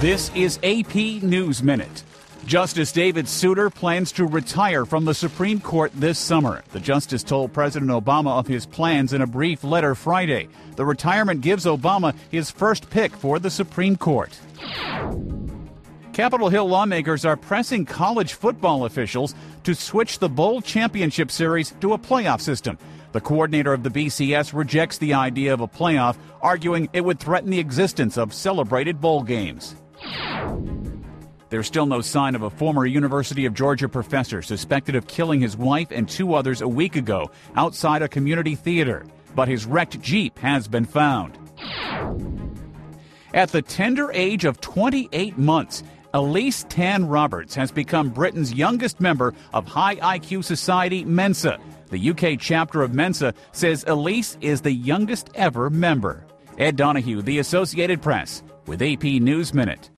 This is AP News Minute. Justice David Souter plans to retire from the Supreme Court this summer. The justice told President Obama of his plans in a brief letter Friday. The retirement gives Obama his first pick for the Supreme Court. Capitol Hill lawmakers are pressing college football officials to switch the bowl championship series to a playoff system. The coordinator of the BCS rejects the idea of a playoff, arguing it would threaten the existence of celebrated bowl games. There's still no sign of a former University of Georgia professor suspected of killing his wife and two others a week ago outside a community theater, but his wrecked Jeep has been found. At the tender age of 28 months, Elise Tan Roberts has become Britain's youngest member of high IQ society Mensa. The UK chapter of Mensa says Elise is the youngest ever member. Ed Donahue, The Associated Press, with AP News Minute.